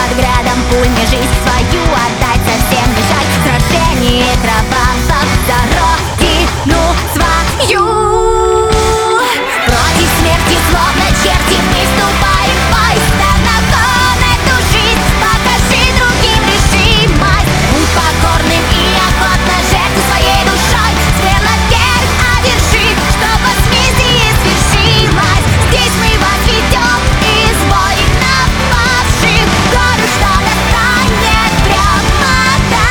под градом пуль мне жизнь свою отдать совсем не жаль. Сражение кровавых за родину свою. Против смерти словно черти выступаем в бой. Станаком эту жизнь покажи другим решимость. Будь покорным и охотно жертву своей душой. Смело верь, одержи, что возмездие свершилось. Здесь мы вас ведем из воинов павших. Гору, что достанет прямо до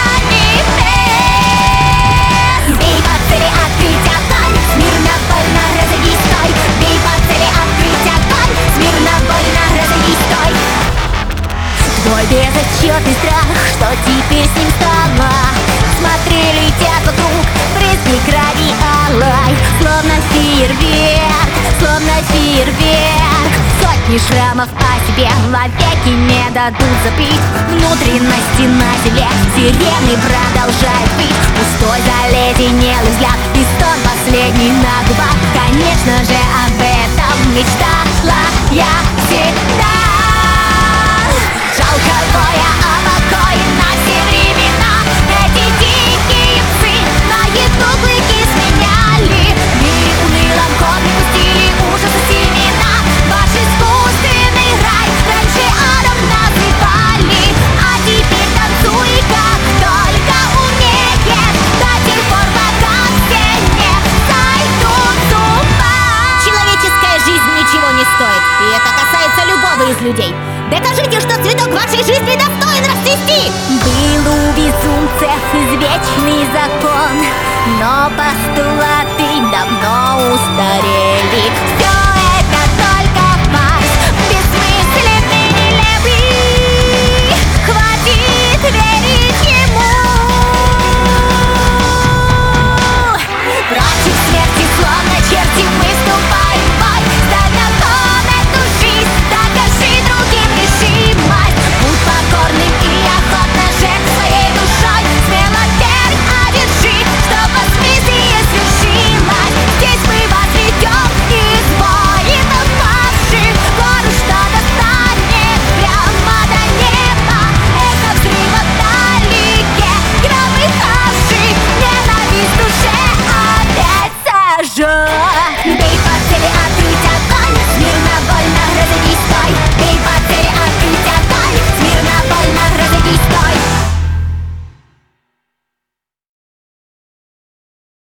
небес. Бей по цели, открыть огонь, смирно, больно, разойдись, стой. Бей по цели, открыть огонь, смирно, больно, разойдись, стой. Твой безотчетный страх, что теперь с ним стало? Смотри, летят вокруг брызги крови алой. Словно фейерверк, словно фейерверк. Сотни шрамов по себе вовеки не дадут забыть. Внутренности на земле сирены продолжают пить. Пустой заледенелый взгляд и стон последний на губах. Конечно же об этом мечтала я всегда. Жалко воя о покое на все времена. Эти дикие псы на еду клыки сменяли. В мире унылом корни пустили ужасы семена. Ваш искусственный рай раньше адом называли. А теперь танцуй как только умеешь. До тех пор, пока все не сойдут с ума. Человеческая жизнь ничего не стоит, и это касается любого из людей. Докажите, что цветок вашей жизни достоин расцвести. Был у безумцев извечный закон, но постулаты давно устарели.